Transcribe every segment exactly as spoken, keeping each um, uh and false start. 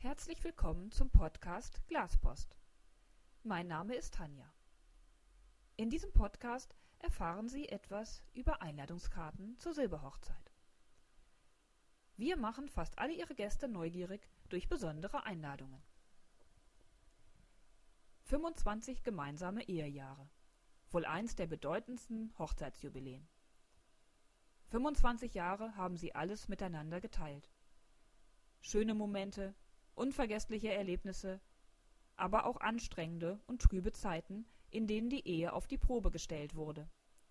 Herzlich willkommen zum Podcast Glaspost. Mein Name ist Tanja. In diesem Podcast erfahren Sie etwas über Einladungskarten zur Silberhochzeit. Wir machen fast alle Ihre Gäste neugierig durch besondere Einladungen. fünfundzwanzig gemeinsame Ehejahre. Wohl eins der bedeutendsten Hochzeitsjubiläen. fünfundzwanzig Jahre haben sie alles miteinander geteilt. Schöne Momente, unvergessliche Erlebnisse, aber auch anstrengende und trübe Zeiten, in denen die Ehe auf die Probe gestellt wurde.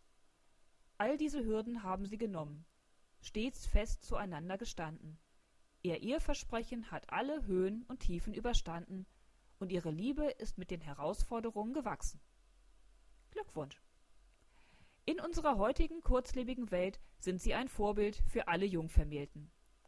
All diese Hürden haben sie genommen, stets fest zueinander gestanden. Ihr Eheversprechen hat alle Höhen und Tiefen überstanden und ihre Liebe ist mit den Herausforderungen gewachsen. Glückwunsch! In unserer heutigen kurzlebigen Welt sind sie ein Vorbild für alle Jungvermählten.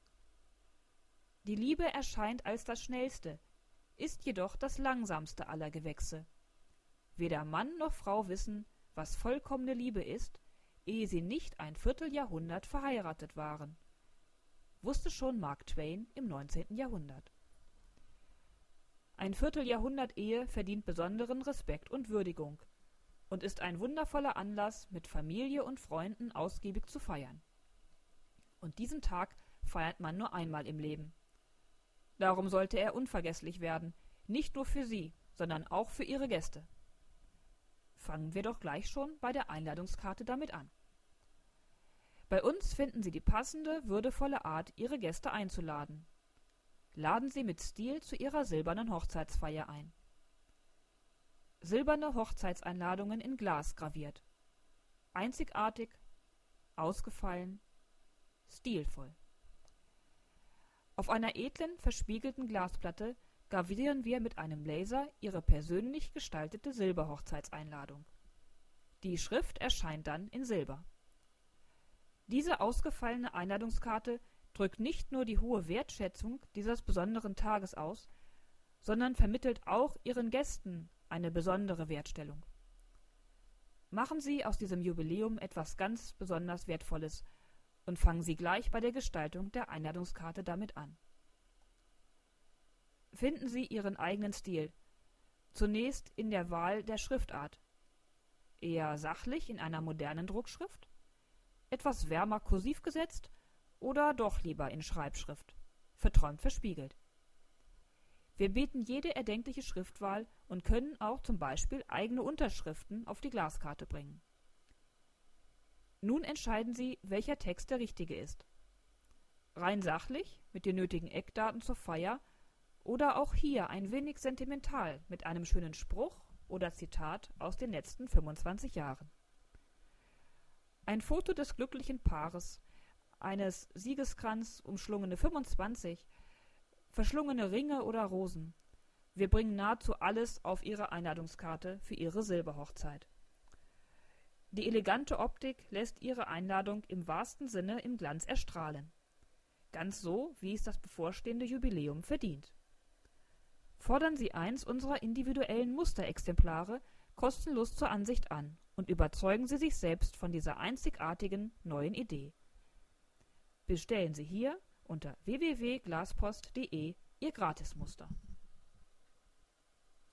Die Liebe erscheint als das schnellste, ist jedoch das langsamste aller Gewächse. Weder Mann noch Frau wissen, was vollkommene Liebe ist, ehe sie nicht ein Vierteljahrhundert verheiratet waren. Wusste schon Mark Twain im neunzehnten Jahrhundert. Ein Vierteljahrhundert Ehe verdient besonderen Respekt und Würdigung und ist ein wundervoller Anlass, mit Familie und Freunden ausgiebig zu feiern. Und diesen Tag feiert man nur einmal im Leben. Darum sollte er unvergesslich werden, nicht nur für Sie, sondern auch für Ihre Gäste. Fangen wir doch gleich schon bei der Einladungskarte damit an. Bei uns finden Sie die passende, würdevolle Art, Ihre Gäste einzuladen. Laden Sie mit Stil zu Ihrer silbernen Hochzeitsfeier ein. Silberne Hochzeitseinladungen in Glas graviert. Einzigartig, ausgefallen, stilvoll. Auf einer edlen, verspiegelten Glasplatte gravieren wir mit einem Laser Ihre persönlich gestaltete Silberhochzeitseinladung. Die Schrift erscheint dann in Silber. Diese ausgefallene Einladungskarte drückt nicht nur die hohe Wertschätzung dieses besonderen Tages aus, sondern vermittelt auch Ihren Gästen eine besondere Wertstellung. Machen Sie aus diesem Jubiläum etwas ganz besonders Wertvolles und fangen Sie gleich bei der Gestaltung der Einladungskarte damit an. Finden Sie Ihren eigenen Stil, zunächst in der Wahl der Schriftart. Eher sachlich in einer modernen Druckschrift? Etwas wärmer kursiv gesetzt oder doch lieber in Schreibschrift, verträumt verspiegelt? Wir bieten jede erdenkliche Schriftwahl und können auch zum Beispiel eigene Unterschriften auf die Glaskarte bringen. Nun entscheiden Sie, welcher Text der richtige ist. Rein sachlich, mit den nötigen Eckdaten zur Feier, oder auch hier ein wenig sentimental mit einem schönen Spruch oder Zitat aus den letzten fünfundzwanzig Jahren. Ein Foto des glücklichen Paares, eines Siegeskranz umschlungene fünfundzwanzig, verschlungene Ringe oder Rosen. Wir bringen nahezu alles auf Ihre Einladungskarte für Ihre Silberhochzeit. Die elegante Optik lässt Ihre Einladung im wahrsten Sinne im Glanz erstrahlen. Ganz so, wie es das bevorstehende Jubiläum verdient. Fordern Sie eins unserer individuellen Musterexemplare kostenlos zur Ansicht an und überzeugen Sie sich selbst von dieser einzigartigen neuen Idee. Bestellen Sie hier unter w w w punkt glaspost punkt de Ihr Gratismuster.